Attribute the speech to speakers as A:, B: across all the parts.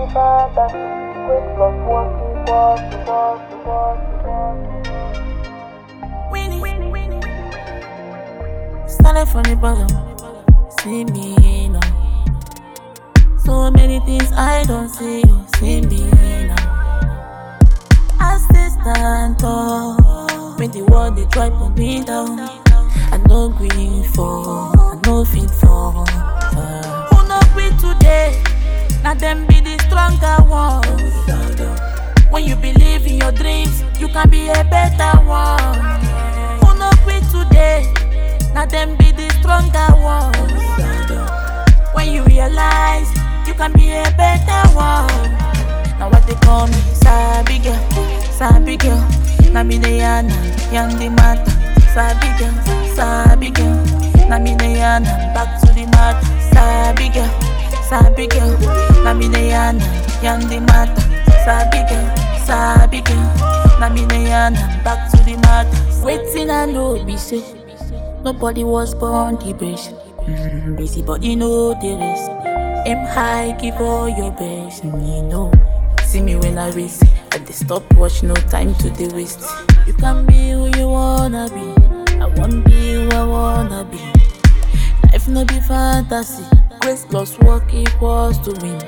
A: Started from the bottom, see me now. So many things I don't see, you see me now. I still stand tall when the world they try put me down. I no green for, I no fit for. Who no quit today? Now them be the stronger ones. When you believe in your dreams, you can be a better one. Who no quit today? Now them be the stronger ones. When you realize you can be a better one. Now what they call me, Sabi girl. Now me the yana, yan the matter. Sabi girl. Now me the yana, back to the matter. Sabi girl. Now me the yana, yan the matter. Sabi girl. Now me the yana, back to the matter. Waiting I know be say. Nobody was born the best. Busy body know the rest. Aim high, give all your best. You know, see me when I race. At the stopwatch, no time to the waste. You can be who you wanna be. I wanna be who I wanna be. Life no be fantasy. Grace plus work equals to win.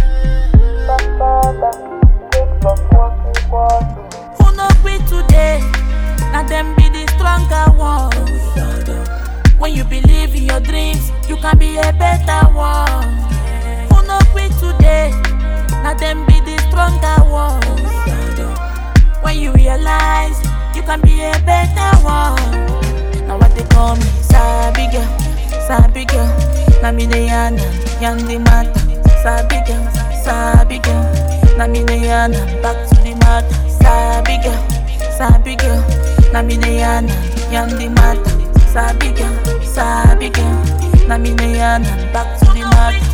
A: Who no quit today? Now them be the stronger ones. When you believe in your dreams, you can be a better one. Who no quit today? Now them be the stronger ones. When you realize you can be a better one. Now what they call me, Sabi girl. Now me the yana, yan the matter. Sabi girl. Now me the yana, back to the matter. Sabi girl. Now me the yana, yan the matter. Sabi girl. Now me the yana, back to the matter.